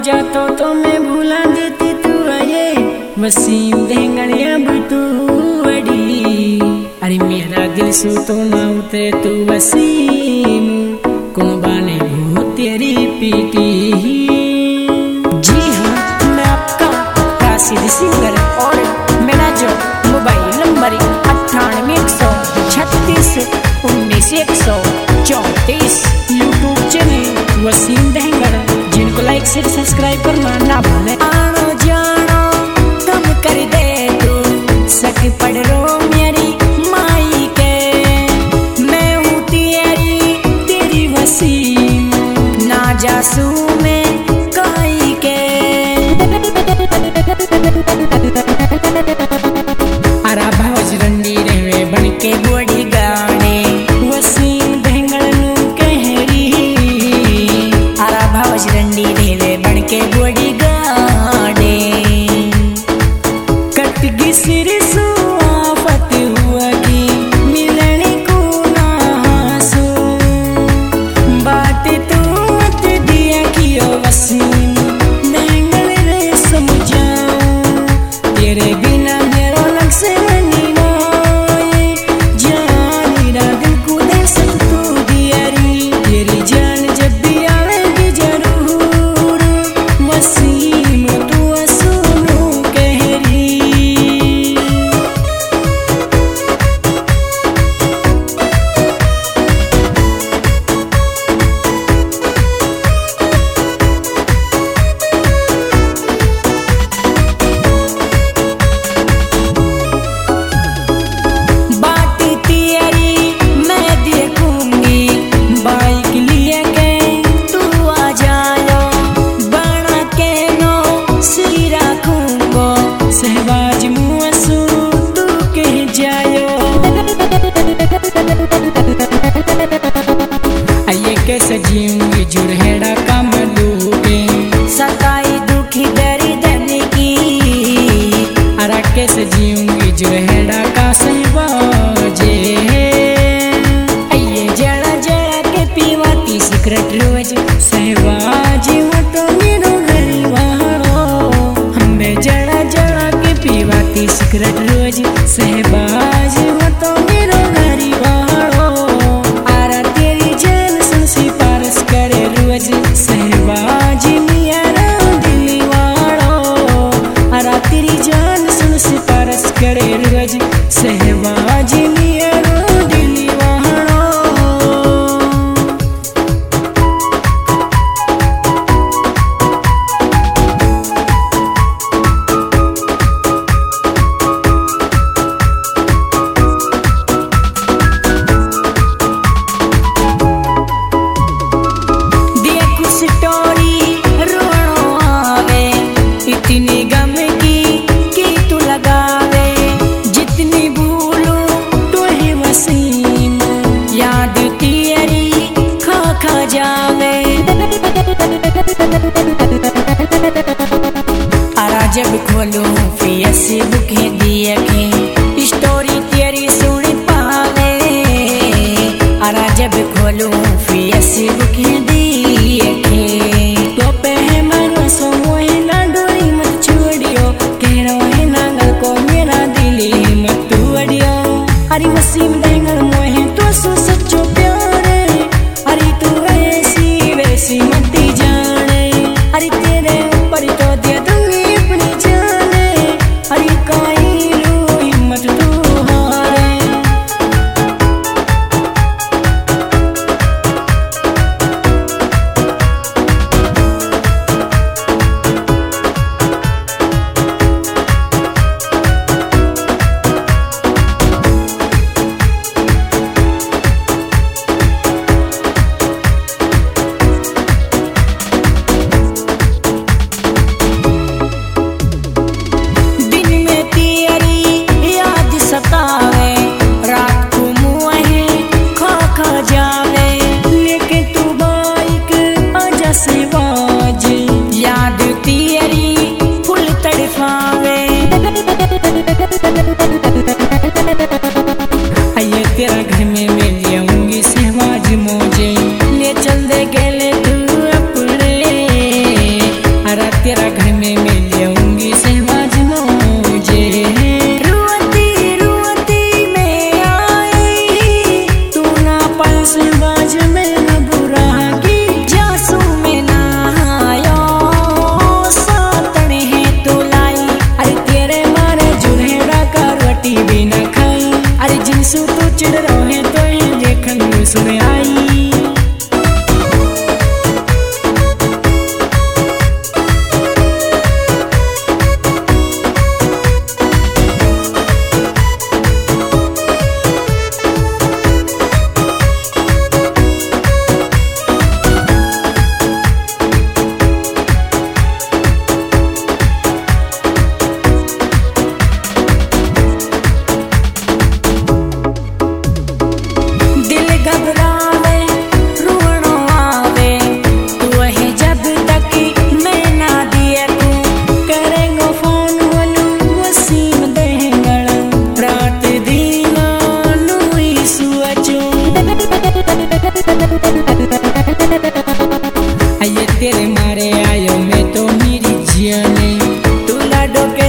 जातो तो मैं भूला देती तू आये वसीम देंगड़िया तू अड़ी। अरे मेरा दिल सू तो ना उते तू वसीम कुंबाने भू तेरी पीटी। जी हाँ, मैं आपका कासिद सिंगर और मेरा जो mobile number 98 136 19 134 YouTube channel Waseem देंगड़, जिनको लाइक शेयर सब्सक्राइब करना ना भूले। आनो जानो कम कर दे तू सक पढ़ रो मेरी माई के, मैं हूँ तेरी वसीम ना जासू में काई के। अरा भावज रंडी रहवे बन के बड़ी गाने वसीम देंगड़नु कहरी। अरा भावज रंडी रहवे बन के बड़ी गाने कटगी सिर सु आफत हुआ की मिलने को ना हासू। बात तू मत दिया कियो वसीम देंगड़ रे समझाऊं, तेरे बिना मेरो नक्शे बनी नाए। जानी ना दिल को दे सब तू दियारी, तेरी जान जब भी आवेगी जरूर वसीम तू असुनु कहरी। बात तेरी मैं देखूंगी बाइक लिए के तू आ जायो, बना के नो सिरी रखूंगो सहबाज मुआसू तू कह जायो। आइए कैसे जीऊंगी जुड़हेड़ा काम लूगे सताई दुखी दरी धन की। अरा कैसे जीऊंगी जुड़हेड़ा का सहबाजे, आइए जड़ा जड़ा के पीवाती सिगरेट रोज सहबाज हो तो मेरो घरी वालो। हमें जड़ा जड़ा के पीवाती सिगरेट रोज सहबाज हो तो मेरो घरी वालो। आरा तेरी जान संसी पारस करे रोज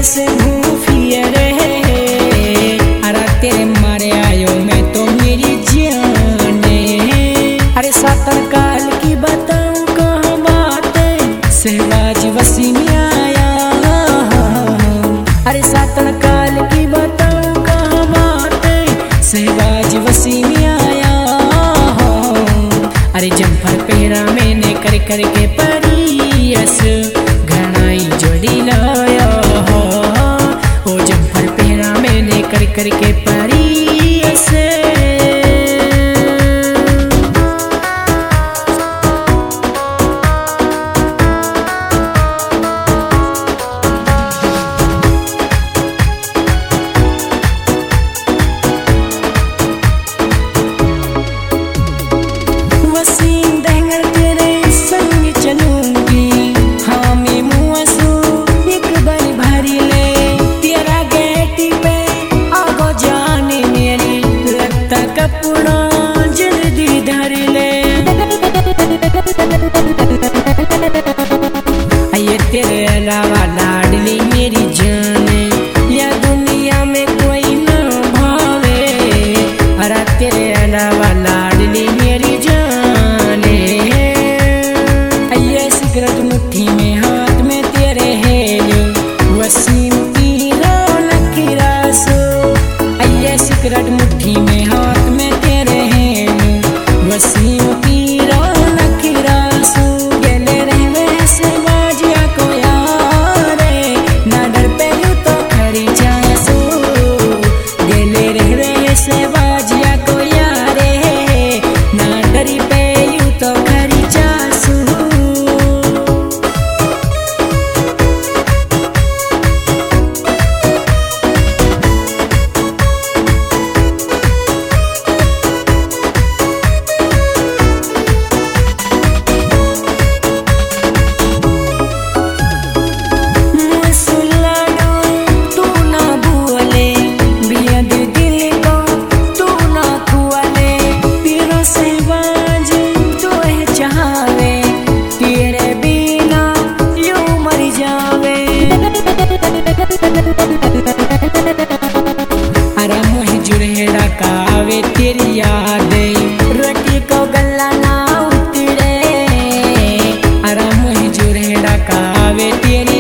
कैसे भूखिए रहे, अरे तेरे मारे आयो मैं तो मेरी जाने। अरे सातन काल की बताऊं कहाँ बातें, सहवाज वसीम आया। अरे सातन काल की बताऊं कहाँ बातें, सहवाज वसीम आया। अरे जम्फर पहरा मैंने कर करके परियस, घनाई जोड़ी लाया। ओ जम्फर पहरा मैंने कर करके परियस। ये तेरे अलावा लाडली मेरी जाने, या दुनिया में कोई न भावे। अरे तेरे अलावा लाडली मेरी जाने। ये सिगरेट मुट्ठी में हाथ में तेरे है वसीम की रौनक की रासो। ये सिगरेट मुट्ठी में हाथ में तेरे है वसीम की रौनक की रासो। गेले रहवे से बाजिया को यारे, ना डर पे यूं तो खरी जासो। गेले रहवे से बाजिया को यारे, ना डरी पे यूं तो खरी जासो। अरे मुझे जुड़ेड़ा कावे तेरी यादें, रोटी को गला ना उतरे। अरे मुझे जुड़ेड़ा कावे तेरी